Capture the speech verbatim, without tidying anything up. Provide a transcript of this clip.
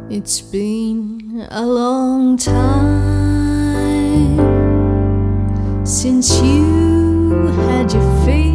It's been a long time since you had your face